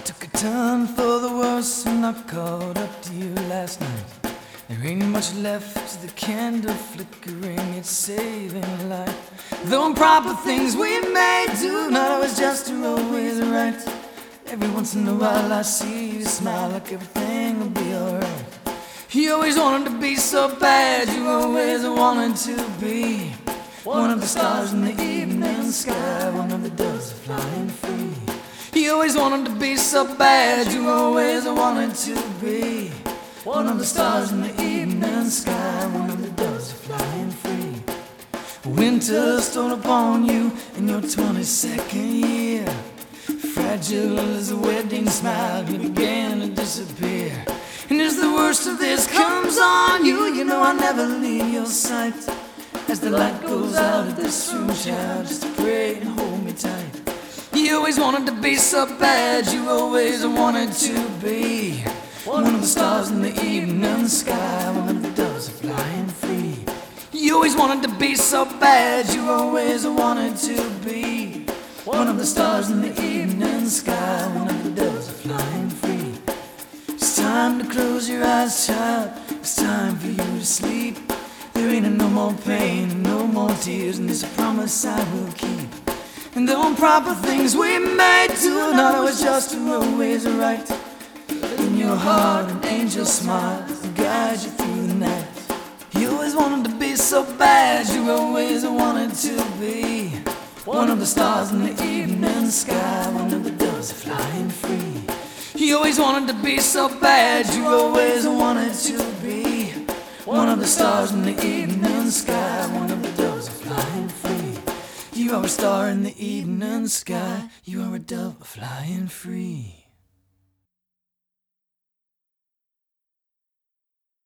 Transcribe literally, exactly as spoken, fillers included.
took a turn for the worse when I caught up to you last night. There ain't much left to the candle flickering, it's saving light. The improper things we may do, not always just or always right. Every once in a while I see you smile like everything will be alright. You always wanted to be so bad, you always wanted to be one of the stars in the evening sky, one of the doves flying free. You always wanted to be so bad, you always wanted to be one of the stars in the evening sky, one of the doves flying free. Winter stole upon you in your twenty-second year. Fragile as a wedding smile, you began to disappear. And as the worst of this comes on you, you know I'll never leave your sight. As the light goes out of this room, child, just pray and hold me tight. You always wanted to be so bad, you always wanted to be one of the stars in the evening sky, one of the doves flying free. You always wanted to be so bad, you always wanted to be one of the stars in the evening sky, one of the doves flying free. It's time to close your eyes, child, it's time for you to sleep. There ain't no more pain, no more tears, and this a promise I will keep. And the improper things we may do, not always just or always right. In your heart an angel smiles to guide you through the night. You always wanted to be so bad, you always wanted to be one of the stars in the evening sky, one of the doves flying free. You always wanted to be so bad, you always wanted to be one of the stars in the evening sky, one of the doves flying free. You are a star in the evening sky, you are a dove flying free.